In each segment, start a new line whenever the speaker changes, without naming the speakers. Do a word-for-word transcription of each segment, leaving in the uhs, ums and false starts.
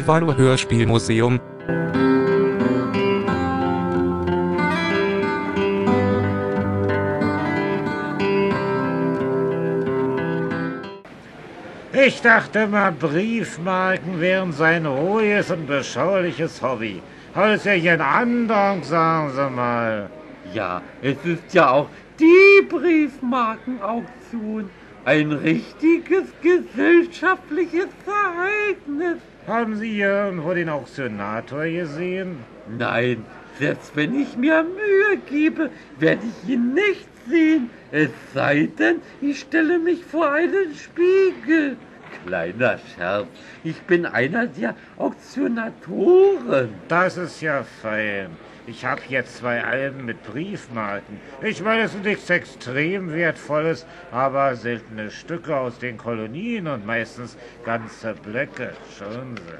Archivalo Hörspielmuseum.
Ich dachte mal, Briefmarken wären sein ruhiges und beschauliches Hobby. Aber ist ja hier ein Andong, sagen Sie mal.
Ja, es ist ja auch die Briefmarkenauktion. Ein richtiges gesellschaftliches Ereignis.
Haben Sie hier irgendwo den Auktionator gesehen?
Nein, selbst wenn ich mir Mühe gebe, werde ich ihn nicht sehen. Es sei denn, ich stelle mich vor einen Spiegel. Kleiner Scherz, ich bin einer der Auktionatoren.
Das ist ja fein. Ich habe jetzt zwei Alben mit Briefmarken. Ich meine, es ist nichts extrem Wertvolles, aber seltene Stücke aus den Kolonien und meistens ganze Blöcke. Schauen Sie.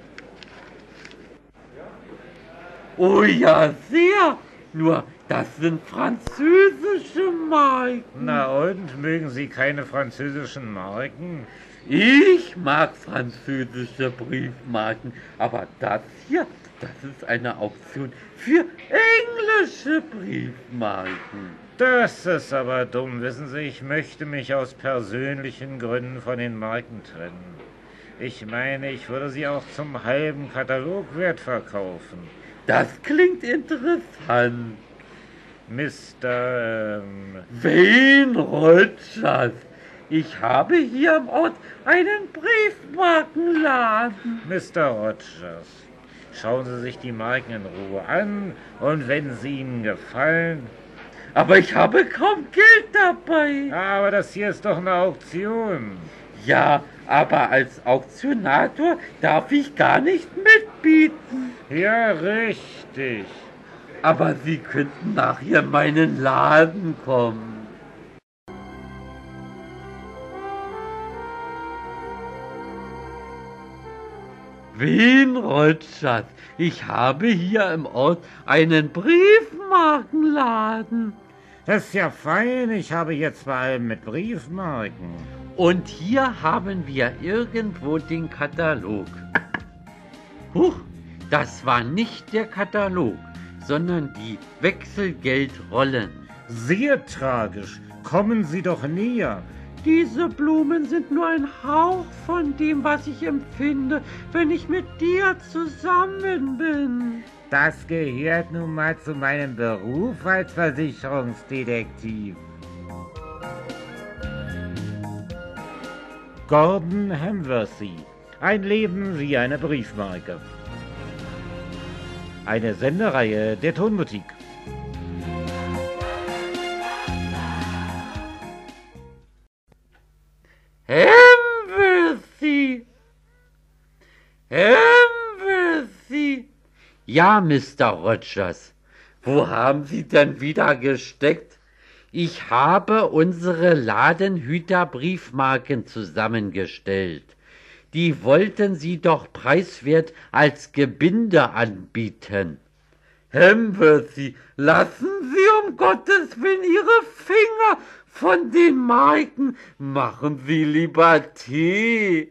Oh ja, sehr. Nur, das sind französische Marken.
Na und, mögen Sie keine französischen Marken?
Ich mag französische Briefmarken, aber das hier, das ist eine Auktion für englische Briefmarken.
Das ist aber dumm, wissen Sie, ich möchte mich aus persönlichen Gründen von den Marken trennen. Ich meine, ich würde sie auch zum halben Katalogwert verkaufen.
Das klingt interessant.
Mister Ähm,
Wayne Rogers. Ich habe hier im Ort einen Briefmarkenladen.
Mister Rogers, schauen Sie sich die Marken in Ruhe an und wenn sie Ihnen gefallen...
Aber ich habe kaum Geld dabei.
Aber das hier ist doch eine Auktion.
Ja, aber als Auktionator darf ich gar nicht mitbieten.
Ja, richtig.
Aber Sie könnten nachher in meinen Laden kommen. Wayne Rogers, ich habe hier im Ort einen Briefmarkenladen.
Das ist ja fein, ich habe jetzt zwei Alben mit Briefmarken.
Und hier haben wir irgendwo den Katalog. Huch, das war nicht der Katalog, sondern die Wechselgeldrollen.
Sehr tragisch. Kommen Sie doch näher.
Diese Blumen sind nur ein Hauch von dem, was ich empfinde, wenn ich mit dir zusammen bin.
Das gehört nun mal zu meinem Beruf als Versicherungsdetektiv. Gordon Hamworthy. Ein Leben wie eine Briefmarke. Eine Sendereihe der Tonboutique.
Hamworthy! Hamworthy! Ja, Mister Rogers, wo haben Sie denn wieder gesteckt? Ich habe unsere Ladenhüter-Briefmarken zusammengestellt. Die wollten Sie doch preiswert als Gebinde anbieten. Hamworthy, lassen Sie um Gottes Willen Ihre Finger von den Marken. Machen Sie lieber Tee.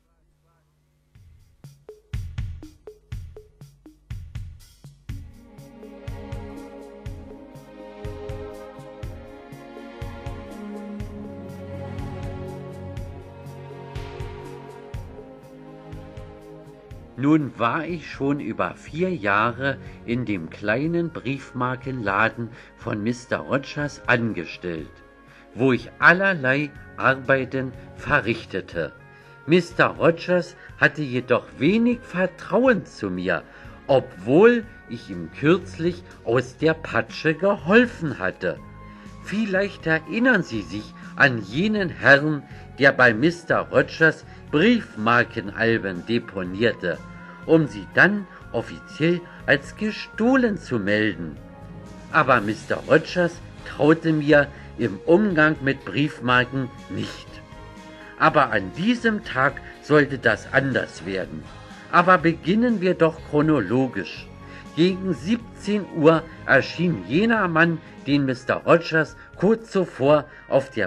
Nun war ich schon über vier Jahre in dem kleinen Briefmarkenladen von Mister Rogers angestellt, wo ich allerlei Arbeiten verrichtete. Mister Rogers hatte jedoch wenig Vertrauen zu mir, obwohl ich ihm kürzlich aus der Patsche geholfen hatte. Vielleicht erinnern Sie sich an jenen Herrn, der bei Mister Rogers Briefmarkenalben deponierte, um sie dann offiziell als gestohlen zu melden. Aber Mister Rogers traute mir im Umgang mit Briefmarken nicht. Aber an diesem Tag sollte das anders werden. Aber beginnen wir doch chronologisch. Gegen siebzehn Uhr erschien jener Mann, den Mister Rogers kurz zuvor auf der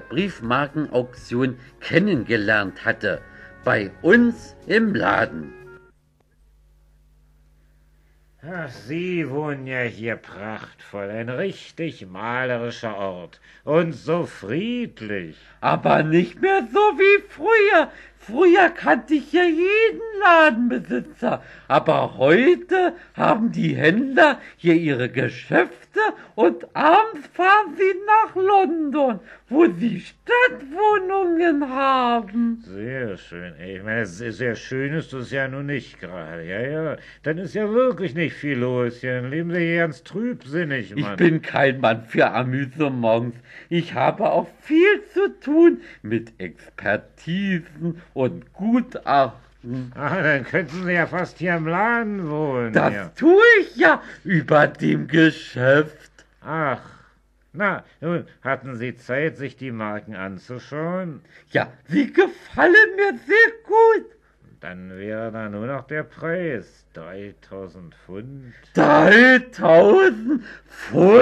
Briefmarkenauktion kennengelernt hatte, bei uns im Laden.
Ach, Sie wohnen ja hier prachtvoll, ein richtig malerischer Ort und so friedlich.
Aber nicht mehr so wie früher. Früher kannte ich ja jeden Ladenbesitzer, aber heute haben die Händler hier ihre Geschäfte und abends fahren sie nach London, wo sie Stadtwohnungen haben.
Sehr schön. Ich meine, sehr schön ist es ja nun nicht gerade. Ja, ja, dann ist ja wirklich nicht viel los hier. Dann leben Sie hier ganz trübsinnig, Mann.
Ich bin kein Mann für Amüsements. Ich habe auch viel zu tun mit Expertisen und Gutachten.
Ah, dann könnten Sie ja fast hier im Laden wohnen.
Das
ja.
tue ich ja über dem Geschäft.
Ach, na, nun, hatten Sie Zeit, sich die Marken anzuschauen?
Ja, sie gefallen mir sehr gut.
Dann wäre da nur noch der Preis. dreitausend Pfund.
dreitausend Pfund?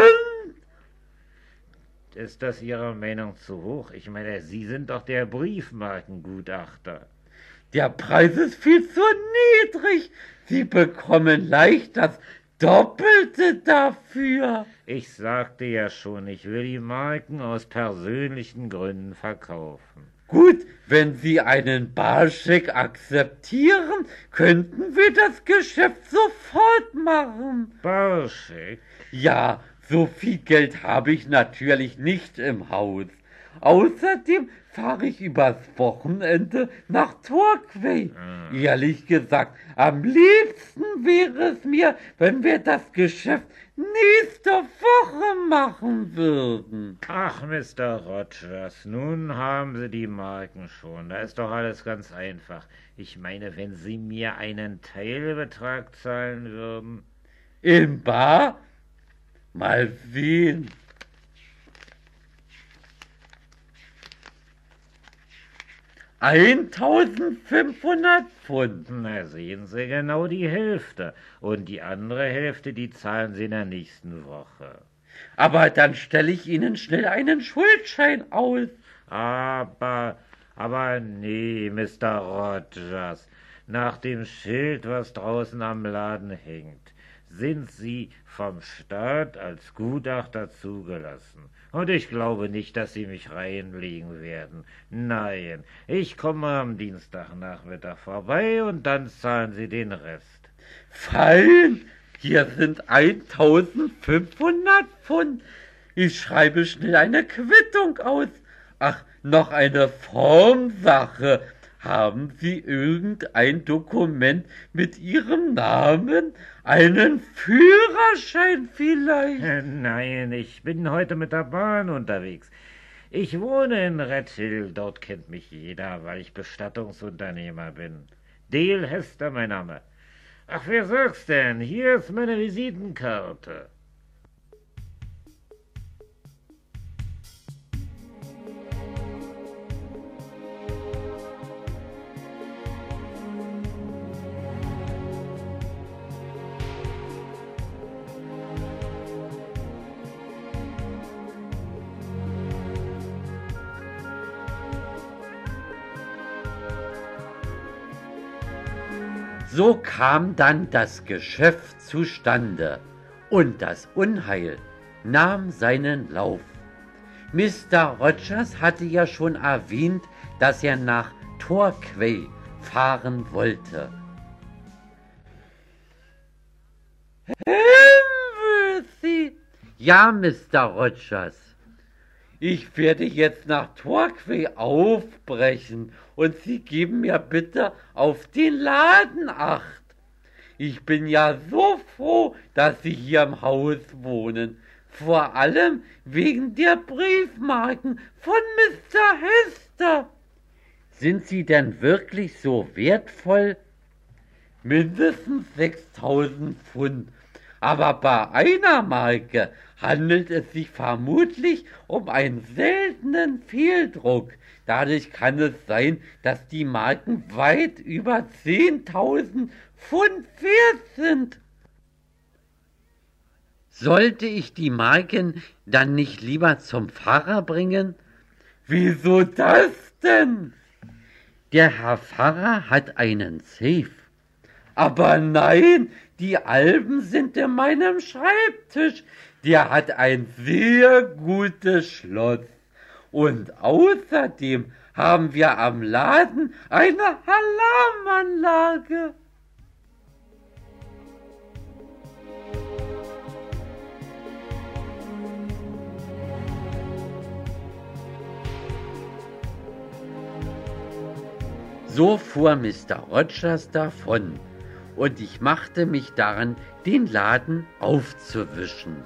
Ist das Ihrer Meinung zu hoch? Ich meine, Sie sind doch der Briefmarkengutachter.
Der Preis ist viel zu niedrig. Sie bekommen leicht das Doppelte dafür.
Ich sagte ja schon, ich will die Marken aus persönlichen Gründen verkaufen.
Gut, wenn Sie einen Barscheck akzeptieren, könnten wir das Geschäft sofort machen.
Barscheck?
Ja, so viel Geld habe ich natürlich nicht im Haus. Außerdem fahre ich übers Wochenende nach Torquay.
Ah.
Ehrlich gesagt, am liebsten wäre es mir, wenn wir das Geschäft nächste Woche machen würden.
Ach, Mister Rogers, nun haben Sie die Marken schon. Da ist doch alles ganz einfach. Ich meine, wenn Sie mir einen Teilbetrag zahlen würden.
In bar? Mal sehen. eintausendfünfhundert Pfund.
Na, sehen Sie, genau die Hälfte. Und die andere Hälfte, die zahlen Sie in der nächsten Woche.
Aber dann stelle ich Ihnen schnell einen Schuldschein aus.
Aber, aber nee, Mister Rogers, nach dem Schild, was draußen am Laden hängt, sind Sie vom Staat als Gutachter zugelassen. Und ich glaube nicht, dass Sie mich reinlegen werden. Nein, ich komme am Dienstagnachmittag vorbei und dann zahlen Sie den Rest.
Fein, hier sind eintausendfünfhundert Pfund. Ich schreibe schnell eine Quittung aus. Ach, noch eine Formsache. Haben Sie irgendein Dokument mit Ihrem Namen? Einen Führerschein vielleicht?
Nein, ich bin heute mit der Bahn unterwegs. Ich wohne in Red Hill, dort kennt mich jeder, weil ich Bestattungsunternehmer bin. Dale Hester mein Name. Ach, wer sagt's denn? Hier ist meine Visitenkarte.
So kam dann das Geschäft zustande und das Unheil nahm seinen Lauf. Mister Rogers hatte ja schon erwähnt, dass er nach Torquay fahren wollte. Hammersy! Ja, Mister Rogers. Ich werde jetzt nach Torquay aufbrechen und Sie geben mir bitte auf den Laden Acht. Ich bin ja so froh, dass Sie hier im Haus wohnen. Vor allem wegen der Briefmarken von Mister Hester. Sind sie denn wirklich so wertvoll? Mindestens sechstausend Pfund. Aber bei einer Marke handelt es sich vermutlich um einen seltenen Fehldruck. Dadurch kann es sein, dass die Marken weit über zehntausend Pfund wert sind. Sollte ich die Marken dann nicht lieber zum Pfarrer bringen? Wieso das denn? Der Herr Pfarrer hat einen Safe. Aber nein, die Alben sind in meinem Schreibtisch. Der hat ein sehr gutes Schloss. Und außerdem haben wir am Laden eine Alarmanlage. So fuhr Mister Rogers davon, und ich machte mich daran, den Laden aufzuwischen.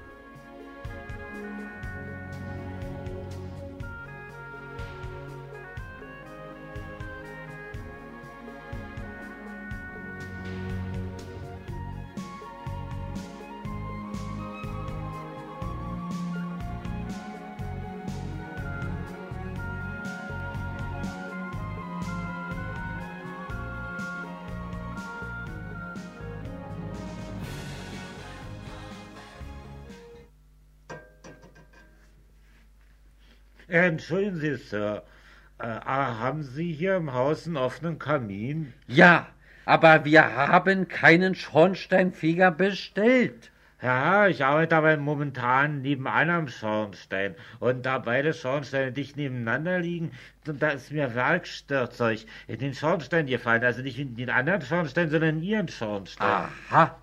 Entschuldigen Sie, Sir, äh, haben Sie hier im Haus einen offenen Kamin?
Ja, aber wir haben keinen Schornsteinfeger bestellt.
Ja, ich arbeite aber momentan nebenan am Schornstein. Und da beide Schornsteine dicht nebeneinander liegen, da ist mir Werkzeug in den Schornstein gefallen. Also nicht in den anderen Schornstein, sondern in Ihren Schornstein.
Aha.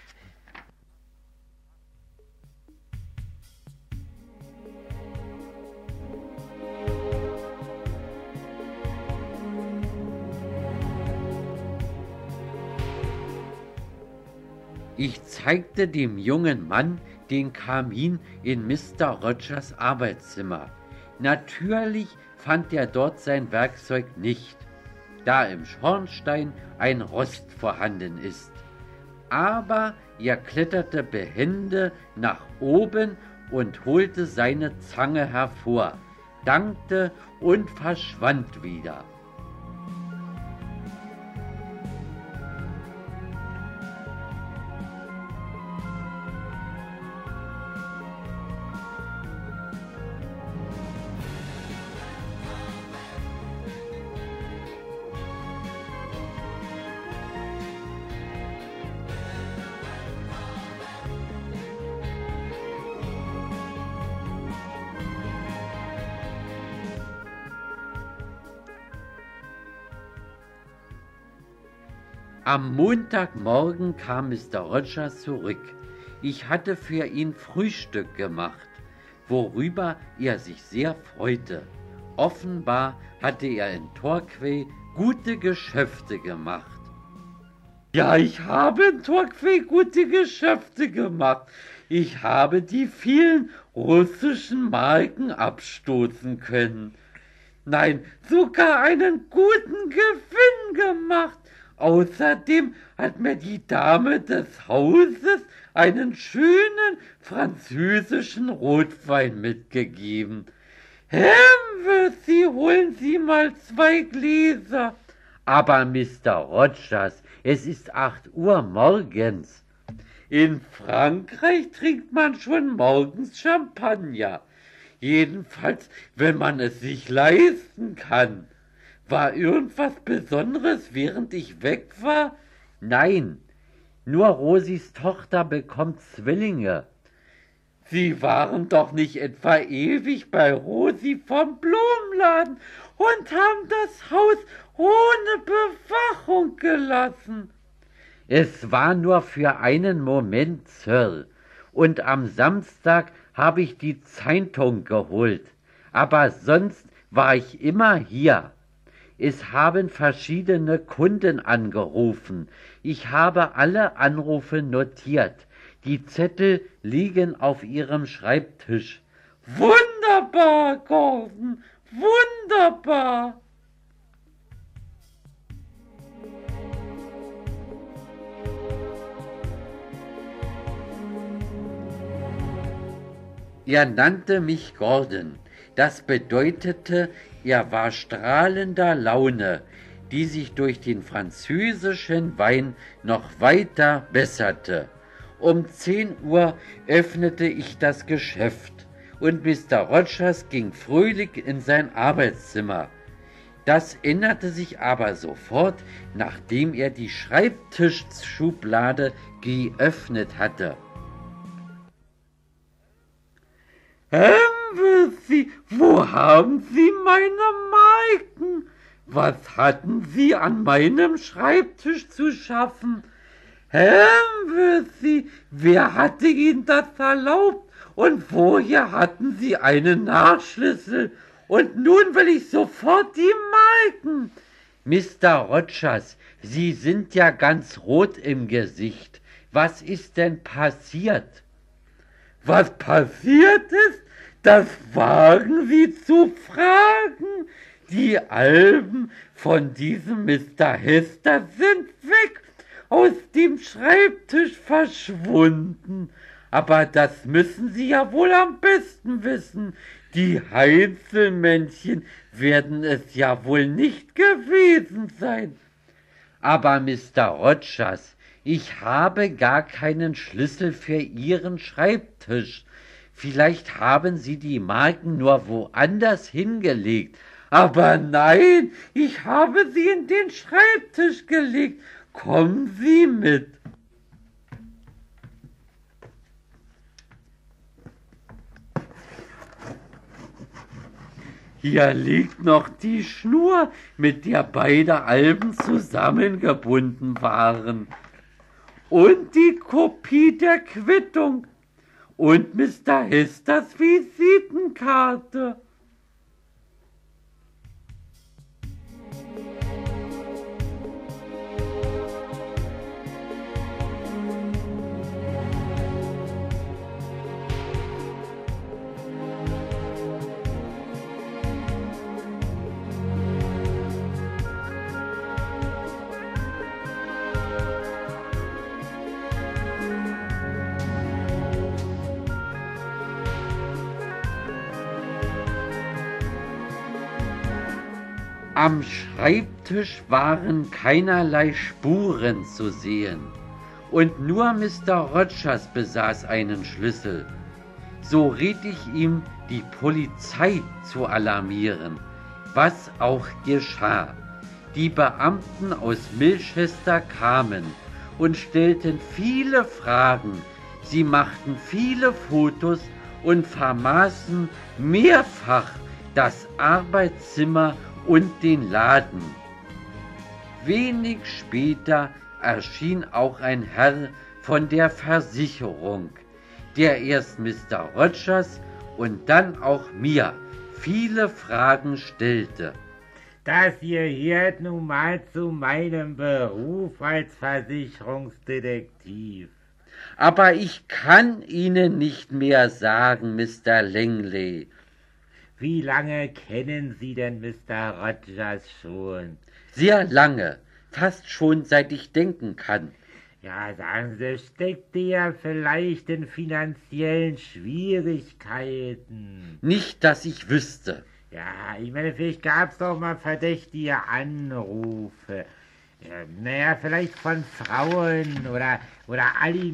Ich zeigte dem jungen Mann den Kamin in Mister Rogers Arbeitszimmer. Natürlich fand er dort sein Werkzeug nicht, da im Schornstein ein Rost vorhanden ist. Aber er kletterte behende nach oben und holte seine Zange hervor, dankte und verschwand wieder. Am Montagmorgen kam Mister Rogers zurück. Ich hatte für ihn Frühstück gemacht, worüber er sich sehr freute. Offenbar hatte er in Torquay gute Geschäfte gemacht. Ja, ich habe in Torquay gute Geschäfte gemacht. Ich habe die vielen russischen Marken abstoßen können. Nein, sogar einen guten Gewinn gemacht. Außerdem hat mir die Dame des Hauses einen schönen französischen Rotwein mitgegeben. Herr, Sie holen Sie mal zwei Gläser. Aber Mister Rogers, es ist acht Uhr morgens. In Frankreich trinkt man schon morgens Champagner. Jedenfalls, wenn man es sich leisten kann. War irgendwas Besonderes, während ich weg war? Nein, nur Rosis Tochter bekommt Zwillinge. Sie waren doch nicht etwa ewig bei Rosi vom Blumenladen und haben das Haus ohne Bewachung gelassen. Es war nur für einen Moment, Sir, und am Samstag habe ich die Zeitung geholt, aber sonst war ich immer hier. Es haben verschiedene Kunden angerufen. Ich habe alle Anrufe notiert. Die Zettel liegen auf Ihrem Schreibtisch. Wunderbar, Gordon, wunderbar. Er nannte mich Gordon. Das bedeutete, er war strahlender Laune, die sich durch den französischen Wein noch weiter besserte. Um zehn Uhr öffnete ich das Geschäft und Mister Rogers ging fröhlich in sein Arbeitszimmer. Das änderte sich aber sofort, nachdem er die Schreibtischschublade geöffnet hatte. Herr Sie, wo haben Sie meine Marken? Was hatten Sie an meinem Schreibtisch zu schaffen? Herr Sie, wer hatte Ihnen das erlaubt? Und woher hatten Sie einen Nachschlüssel? Und nun will ich sofort die Marken. Mister Rogers, Sie sind ja ganz rot im Gesicht. Was ist denn passiert? Was passiert ist, das wagen Sie zu fragen. Die Alben von diesem Mister Hester sind weg, aus dem Schreibtisch verschwunden. Aber das müssen Sie ja wohl am besten wissen. Die Heinzelmännchen werden es ja wohl nicht gewesen sein. Aber Mister Rogers, ich habe gar keinen Schlüssel für Ihren Schreibtisch. Vielleicht haben Sie die Marken nur woanders hingelegt. Aber nein, ich habe sie in den Schreibtisch gelegt. Kommen Sie mit. Hier liegt noch die Schnur, mit der beide Alben zusammengebunden waren. Und die Kopie der Quittung. Und Mister Hesters Visitenkarte. Am Schreibtisch waren keinerlei Spuren zu sehen, und nur Mister Rogers besaß einen Schlüssel. So riet ich ihm, die Polizei zu alarmieren, was auch geschah. Die Beamten aus Milchester kamen und stellten viele Fragen. Sie machten viele Fotos und vermaßen mehrfach das Arbeitszimmer und den Laden. Wenig später erschien auch ein Herr von der Versicherung, der erst Mister Rogers und dann auch mir viele Fragen stellte.
Das gehört nun mal zu meinem Beruf als Versicherungsdetektiv.
Aber ich kann Ihnen nicht mehr sagen, Mister Langley.
Wie lange kennen Sie denn Mister Rogers schon?
Sehr lange, fast schon seit ich denken kann.
Ja, sagen Sie, steckt der vielleicht in finanziellen Schwierigkeiten?
Nicht, dass ich wüsste.
Ja, ich meine, vielleicht gab es doch mal verdächtige Anrufe. Ja, naja, vielleicht von Frauen oder, oder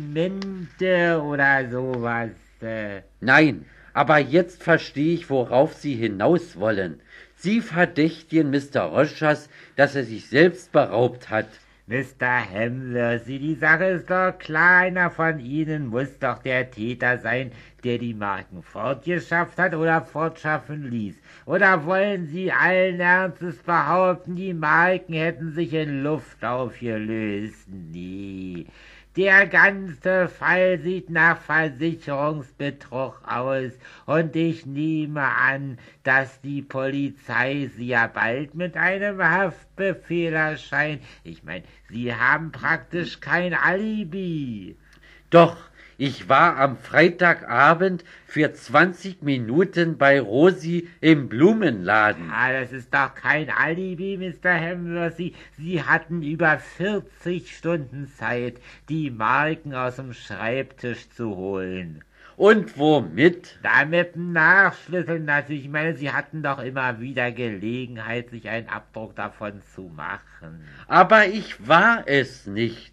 Alimente oder sowas. Äh.
Nein. Aber jetzt verstehe ich, worauf Sie hinaus wollen. Sie verdächtigen Mister Rogers, dass er sich selbst beraubt hat.
Mister Hammersley, die Sache ist doch klar, einer von Ihnen muss doch der Täter sein, der die Marken fortgeschafft hat oder fortschaffen ließ. Oder wollen Sie allen Ernstes behaupten, die Marken hätten sich in Luft aufgelöst? Nee. Der ganze Fall sieht nach Versicherungsbetrug aus und ich nehme an, dass die Polizei Sie ja bald mit einem Haftbefehl erscheint. Ich meine, Sie haben praktisch kein Alibi.
Doch, ich war am Freitagabend für zwanzig Minuten bei Rosi im Blumenladen.
Ah, das ist doch kein Alibi, Mister Hammersley. Sie hatten über vierzig Stunden Zeit, die Marken aus dem Schreibtisch zu holen.
Und womit?
Da mit dem Nachschlüsseln natürlich. Ich meine, Sie hatten doch immer wieder Gelegenheit, sich einen Abdruck davon zu machen.
Aber ich war es nicht.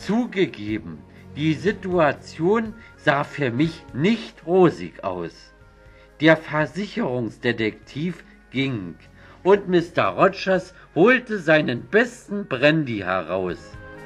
Zugegeben, die Situation sah für mich nicht rosig aus. Der Versicherungsdetektiv ging und Mister Rogers holte seinen besten Brandy heraus.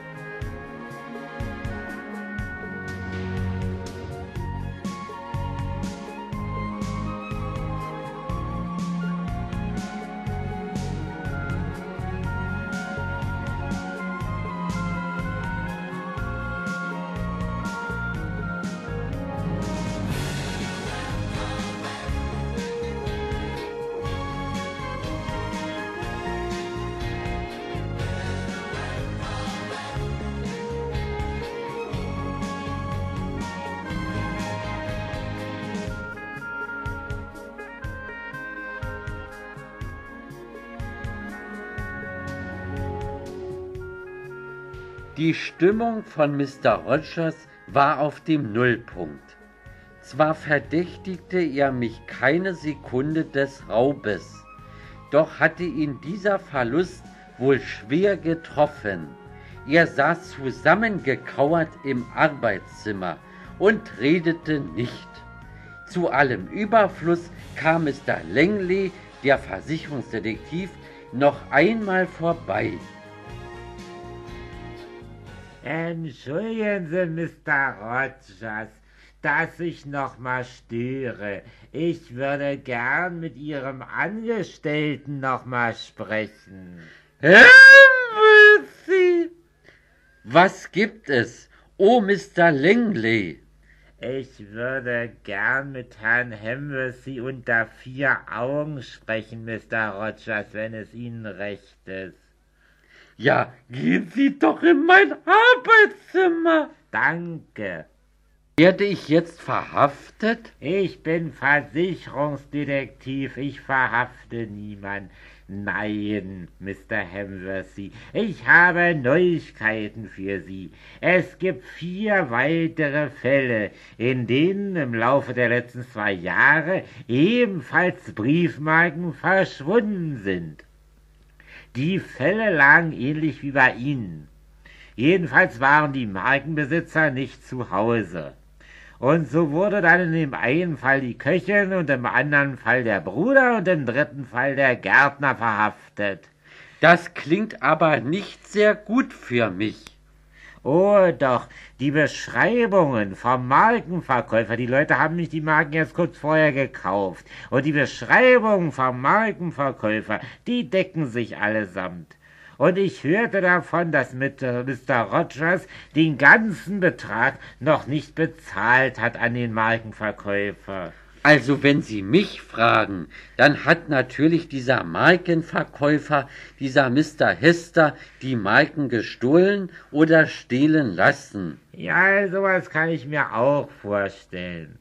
Die Stimmung von Mister Rogers war auf dem Nullpunkt. Zwar verdächtigte er mich keine Sekunde des Raubes, doch hatte ihn dieser Verlust wohl schwer getroffen. Er saß zusammengekauert im Arbeitszimmer und redete nicht. Zu allem Überfluss kam Mister Langley, der Versicherungsdetektiv, noch einmal vorbei.
Entschuldigen Sie, Mister Rogers, dass ich noch mal störe. Ich würde gern mit Ihrem Angestellten noch mal sprechen.
Hammersley! Was gibt es, oh Mister Langley?
Ich würde gern mit Herrn Hammersley unter vier Augen sprechen, Mister Rogers, wenn es Ihnen recht ist.
Ja, gehen Sie doch in mein Arbeitszimmer.
Danke.
Werde ich jetzt verhaftet?
Ich bin Versicherungsdetektiv, ich verhafte niemand. Nein, Mister Hammersley, ich habe Neuigkeiten für Sie. Es gibt vier weitere Fälle, in denen im Laufe der letzten zwei Jahre ebenfalls Briefmarken verschwunden sind. Die Fälle lagen ähnlich wie bei Ihnen. Jedenfalls waren die Markenbesitzer nicht zu Hause. Und so wurde dann in dem einen Fall die Köchin und im anderen Fall der Bruder und im dritten Fall der Gärtner verhaftet.
Das klingt aber nicht sehr gut für mich.
Oh doch, die Beschreibungen vom Markenverkäufer, die Leute haben nicht die Marken erst kurz vorher gekauft, und die Beschreibungen vom Markenverkäufer, die decken sich allesamt. Und ich hörte davon, dass Mister Rogers den ganzen Betrag noch nicht bezahlt hat an den Markenverkäufer.
Also wenn Sie mich fragen, dann hat natürlich dieser Markenverkäufer, dieser Mister Hester, die Marken gestohlen oder stehlen lassen.
Ja, sowas kann ich mir auch vorstellen.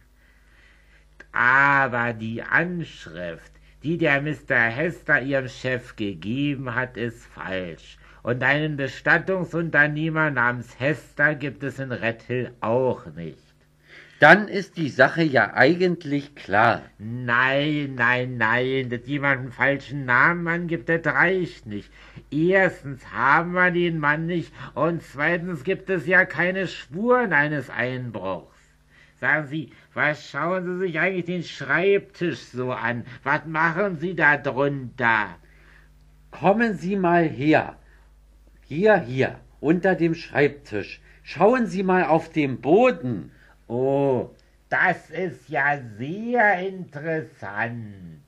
Aber die Anschrift, die der Mister Hester ihrem Chef gegeben hat, ist falsch. Und einen Bestattungsunternehmer namens Hester gibt es in Red Hill auch nicht.
Dann ist die Sache ja eigentlich klar.
Nein, nein, nein, dass jemand einen falschen Namen angibt, das reicht nicht. Erstens haben wir den Mann nicht und zweitens gibt es ja keine Spuren eines Einbruchs. Sagen Sie, was schauen Sie sich eigentlich den Schreibtisch so an? Was machen Sie da drunter?
Kommen Sie mal her. Hier, hier, unter dem Schreibtisch. Schauen Sie mal auf den Boden.
Oh, das ist ja sehr interessant.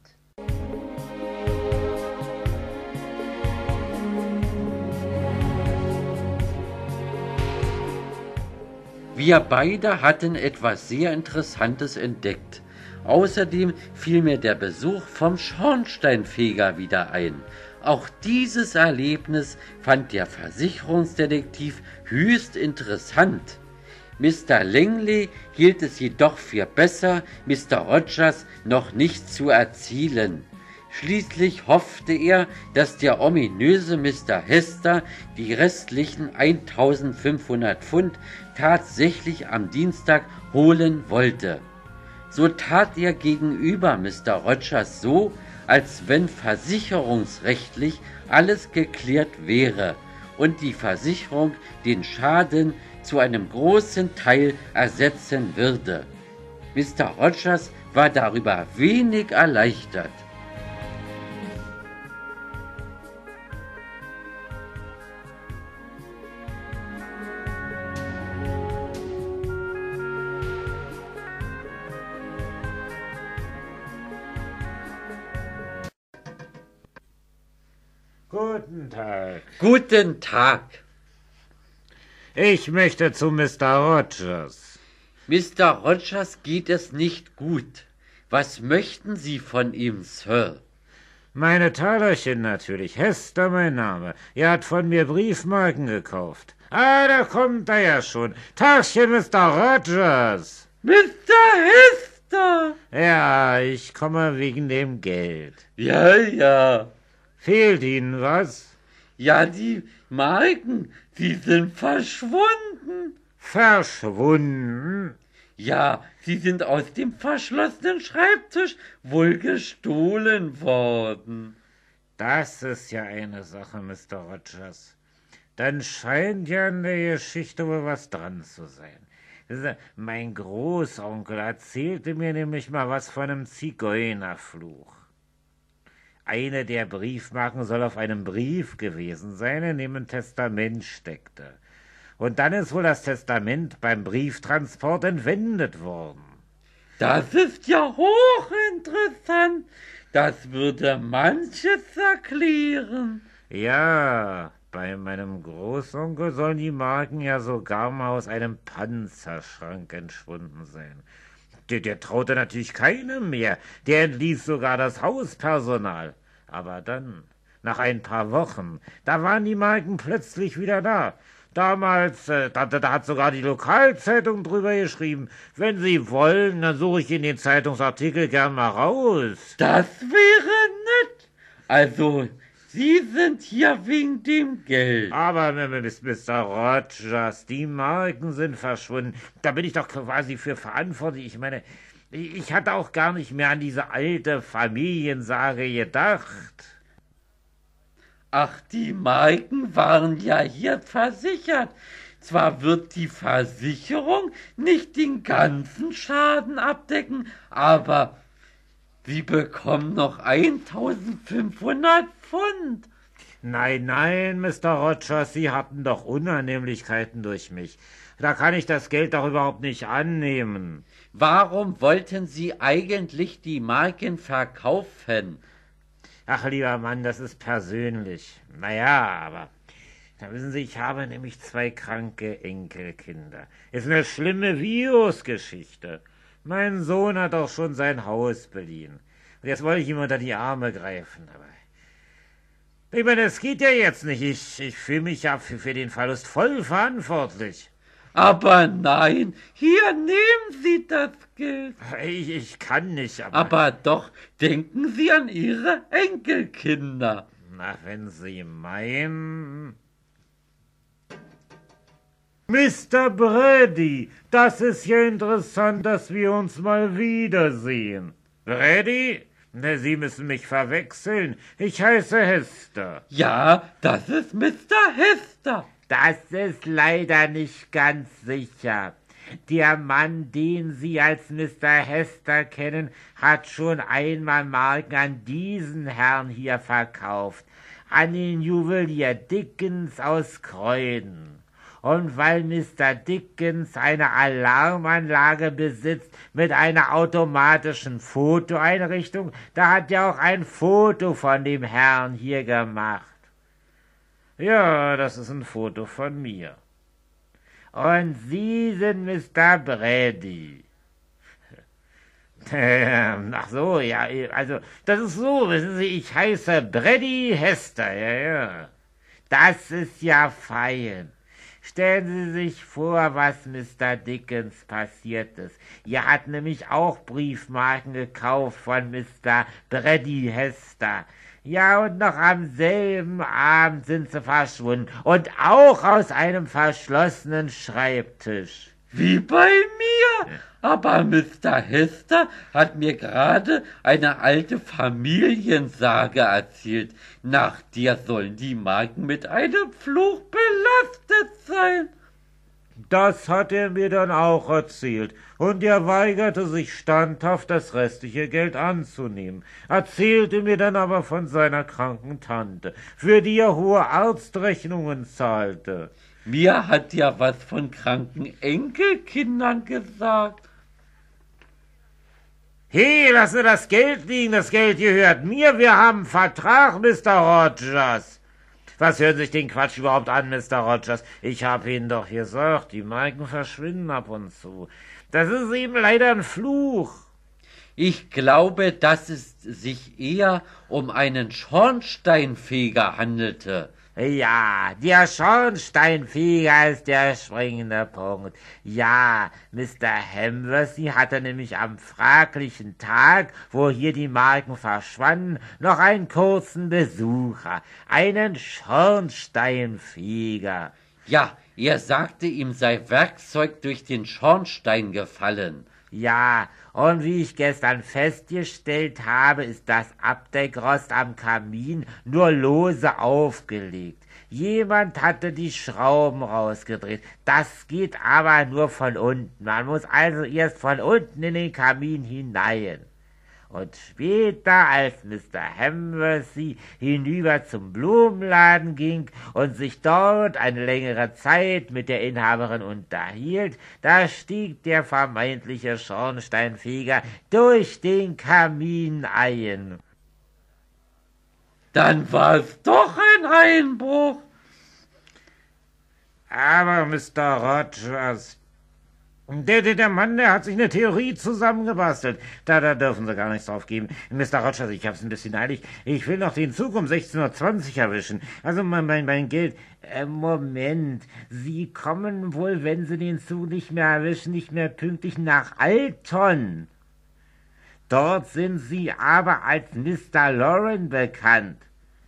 Wir beide hatten etwas sehr Interessantes entdeckt. Außerdem fiel mir der Besuch vom Schornsteinfeger wieder ein. Auch dieses Erlebnis fand der Versicherungsdetektiv höchst interessant. Mister Langley hielt es jedoch für besser, Mister Rogers noch nicht zu erzielen. Schließlich hoffte er, dass der ominöse Mister Hester die restlichen eintausendfünfhundert Pfund tatsächlich am Dienstag holen wollte. So tat er gegenüber Mister Rogers so, als wenn versicherungsrechtlich alles geklärt wäre und die Versicherung den Schaden zu einem großen Teil ersetzen würde. Mister Rogers war darüber wenig erleichtert.
Guten Tag.
Guten Tag.
Ich möchte zu Mister Rogers.
Mister Rogers geht es nicht gut. Was möchten Sie von ihm, Sir?
Meine Talerchen natürlich. Hester mein Name. Er hat von mir Briefmarken gekauft. Ah, da kommt er ja schon. Tagchen, Mister Rogers.
Mister Hester!
Ja, ich komme wegen dem Geld.
Ja, ja.
Fehlt Ihnen was?
Ja, die Marken, sie sind verschwunden.
Verschwunden?
Ja, sie sind aus dem verschlossenen Schreibtisch wohl gestohlen worden.
Das ist ja eine Sache, Mister Rogers. Dann scheint ja in der Geschichte wohl was dran zu sein. Mein Großonkel erzählte mir nämlich mal was von einem Zigeunerfluch. Eine der Briefmarken soll auf einem Brief gewesen sein, in dem ein Testament steckte. Und dann ist wohl das Testament beim Brieftransport entwendet worden.
Das ist ja hochinteressant. Das würde manches erklären.
Ja, bei meinem Großonkel sollen die Marken ja sogar mal aus einem Panzerschrank entschwunden sein. Der, der traute natürlich keinem mehr. Der entließ sogar das Hauspersonal. Aber dann, nach ein paar Wochen, da waren die Marken plötzlich wieder da. Damals, äh, da, da hat sogar die Lokalzeitung drüber geschrieben. Wenn Sie wollen, dann suche ich in den Zeitungsartikel gern mal raus.
Das wäre nett. Also, Sie sind hier wegen dem Geld.
Aber, Mister Rogers, die Marken sind verschwunden. Da bin ich doch quasi für verantwortlich. Ich meine, ich hatte auch gar nicht mehr an diese alte Familiensage gedacht.
Ach, die Marken waren ja hier versichert. Zwar wird die Versicherung nicht den ganzen Schaden abdecken, aber Sie bekommen noch eintausendfünfhundert Pfund.
Nein, nein, Mister Rogers, Sie hatten doch Unannehmlichkeiten durch mich. Da kann ich das Geld doch überhaupt nicht annehmen.
Warum wollten Sie eigentlich die Marken verkaufen?
Ach, lieber Mann, das ist persönlich. Naja, aber da wissen Sie, ich habe nämlich zwei kranke Enkelkinder. Ist eine schlimme Virusgeschichte. Mein Sohn hat auch schon sein Haus beliehen. Und jetzt wollte ich ihm unter die Arme greifen, aber ich meine, das geht ja jetzt nicht. Ich, ich fühle mich ja für, für den Verlust voll verantwortlich.
Aber nein, hier nehmen Sie das Geld.
Ich, ich kann nicht, aber...
Aber doch, denken Sie an Ihre Enkelkinder.
Na, wenn Sie meinen... Mister Brady, das ist ja interessant, dass wir uns mal wiedersehen. Brady? Na, Sie müssen mich verwechseln. Ich heiße Hester.
Ja, das ist Mister Hester.
Das ist leider nicht ganz sicher. Der Mann, den Sie als Mister Hester kennen, hat schon einmal Marken an diesen Herrn hier verkauft, an den Juwelier Dickens aus Croydon. Und weil Mister Dickens eine Alarmanlage besitzt mit einer automatischen Fotoeinrichtung, da hat er auch ein Foto von dem Herrn hier gemacht. Ja, das ist ein Foto von mir. Und Sie sind Mister Brady. Ach so, ja, also, das ist so, wissen Sie, ich heiße Brady Hester, ja, ja. Das ist ja fein. Stellen Sie sich vor, was Mister Dickens passiert ist. Er hat nämlich auch Briefmarken gekauft von Mister Brady Hester. Ja, und noch am selben Abend sind sie verschwunden. Und auch aus einem verschlossenen Schreibtisch.
Wie bei mir. Aber Mister Hester hat mir gerade eine alte Familiensage erzählt. Nach der sollen die Marken mit einem Fluch belastet sein.
Das hat er mir dann auch erzählt, und er weigerte sich standhaft, das restliche Geld anzunehmen, erzählte mir dann aber von seiner kranken Tante, für die er hohe Arztrechnungen zahlte.
Mir hat ja was von kranken Enkelkindern gesagt.
Hey, lass mir das Geld liegen, das Geld gehört mir, wir haben einen Vertrag, Mister Rogers. Was hören sich den Quatsch überhaupt an, Mister Rogers? Ich habe Ihnen doch gesagt, die Marken verschwinden ab und zu. Das ist eben leider ein Fluch.
Ich glaube, dass es sich eher um einen Schornsteinfeger handelte.
Ja, der Schornsteinfeger ist der springende Punkt. Ja, Mister Hamworthy hatte nämlich am fraglichen Tag, wo hier die Marken verschwanden, noch einen kurzen Besucher, einen Schornsteinfeger.
Ja, er sagte, ihm sei Werkzeug durch den Schornstein gefallen.
Ja, und wie ich gestern festgestellt habe, ist das Abdeckrost am Kamin nur lose aufgelegt. Jemand hatte die Schrauben rausgedreht. Das geht aber nur von unten. Man muss also erst von unten in den Kamin hinein. Und später, als Mister Hamworthy hinüber zum Blumenladen ging und sich dort eine längere Zeit mit der Inhaberin unterhielt, da stieg der vermeintliche Schornsteinfeger durch den Kamin ein.
Dann war es doch ein Einbruch.
Aber Mister Rogers, Der, der, der Mann, der hat sich eine Theorie zusammengebastelt. Da, da dürfen Sie gar nichts drauf geben. Mister Rogers, ich hab's ein bisschen eilig. Ich will noch den Zug um sechzehn Uhr zwanzig erwischen. Also mein, mein, mein Geld. Äh, Moment. Sie kommen wohl, wenn Sie den Zug nicht mehr erwischen, nicht mehr pünktlich nach Alton. Dort sind Sie aber als Mister Loren bekannt.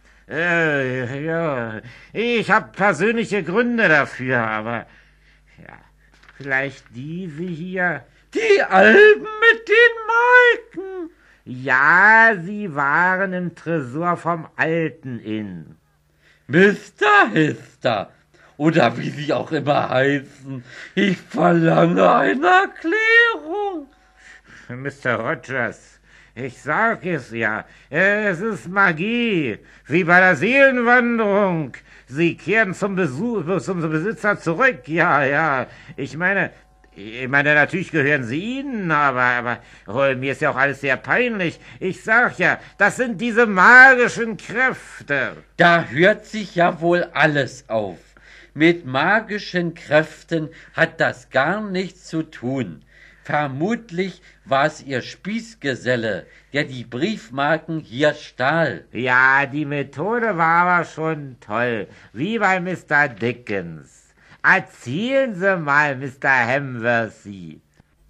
Äh, ja, ich hab persönliche Gründe dafür, aber ja. Vielleicht diese hier?
Die Alben mit den Marken.
Ja, sie waren im Tresor vom Alten Inn.
Mister Hester, oder wie sie auch immer heißen, ich verlange eine Erklärung.
Mister Rogers, ich sag es ja, es ist Magie, wie bei der Seelenwanderung. Sie kehren zum Besuch, zum Besitzer zurück, ja, ja. Ich meine, ich meine, natürlich gehören sie ihnen, aber, aber oh, mir ist ja auch alles sehr peinlich. Ich sag ja, das sind diese magischen Kräfte.
Da hört sich ja wohl alles auf. Mit magischen Kräften hat das gar nichts zu tun. Vermutlich war es ihr Spießgeselle, der die Briefmarken hier stahl.
Ja, die Methode war aber schon toll, wie bei Mister Dickens. Erzählen Sie mal, Mister Hamworthy.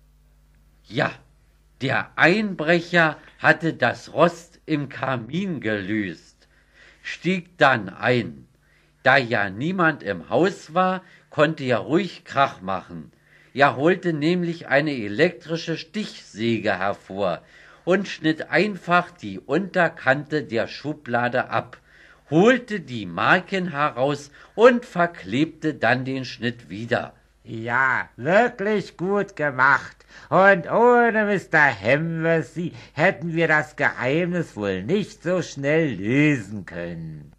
Ja, der Einbrecher hatte das Rost im Kamin gelöst, stieg dann ein. Da ja niemand im Haus war, konnte er ruhig Krach machen. Er holte nämlich eine elektrische Stichsäge hervor und schnitt einfach die Unterkante der Schublade ab, holte die Marken heraus und verklebte dann den Schnitt wieder.
Ja, wirklich gut gemacht. Und ohne Mister Hamworthy hätten wir das Geheimnis wohl nicht so schnell lösen können.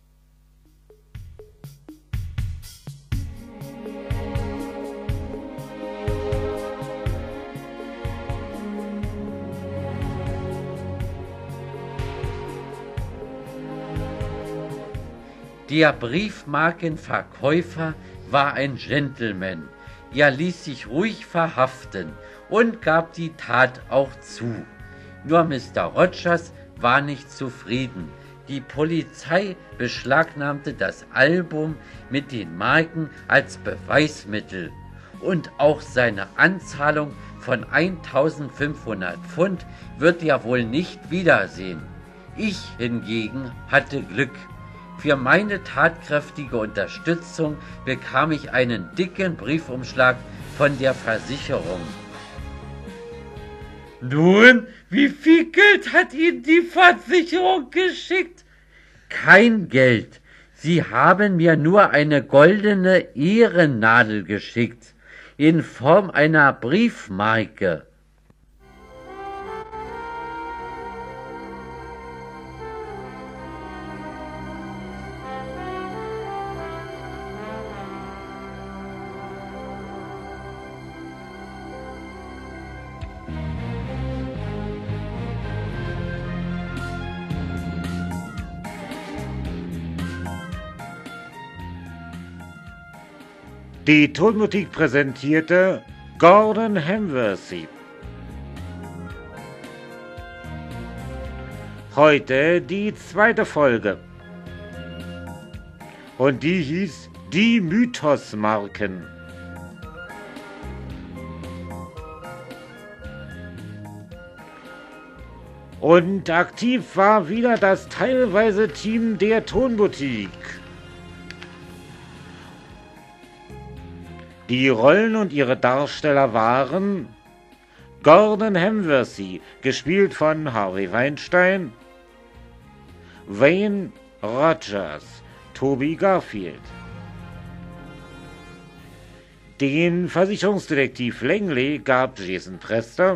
Der Briefmarkenverkäufer war ein Gentleman. Er ließ sich ruhig verhaften und gab die Tat auch zu. Nur Mister Rogers war nicht zufrieden. Die Polizei beschlagnahmte das Album mit den Marken als Beweismittel und auch seine Anzahlung von eintausendfünfhundert Pfund wird er wohl nicht wiedersehen. Ich hingegen hatte Glück. Für meine tatkräftige Unterstützung bekam ich einen dicken Briefumschlag von der Versicherung. Nun, wie viel Geld hat Ihnen die Versicherung geschickt? Kein Geld. Sie haben mir nur eine goldene Ehrennadel geschickt, in Form einer Briefmarke.
Die Tonmusik präsentierte Gordon Hamworthy. Heute die zweite Folge. Und die hieß Die Mythosmarken. Und aktiv war wieder das teilweise Team der Tonboutique. Die Rollen und ihre Darsteller waren Gordon Hamworthy, gespielt von Harvey Weinstein, Wayne Rogers, Toby Garfield, den Versicherungsdetektiv Langley gab Jason Prester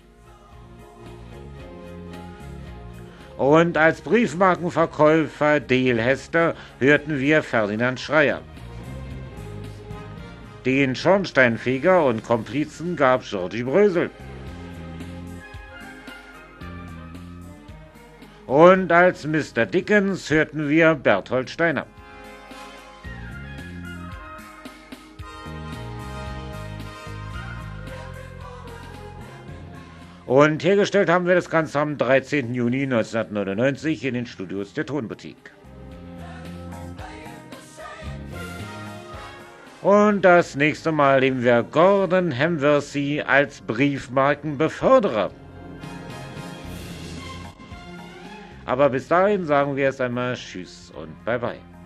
und als Briefmarkenverkäufer Dale Hester hörten wir Ferdinand Schreier. Den Schornsteinfeger und Komplizen gab Georgie Brösel. Und als Mister Dickens hörten wir Berthold Steiner. Und hergestellt haben wir das Ganze am dreizehnten Juni neunzehnhundertneunundneunzig in den Studios der Tonboutique. Und das nächste Mal erleben wir Gordon Hamworthy als Briefmarkenbeförderer. Aber bis dahin sagen wir erst einmal Tschüss und Bye Bye.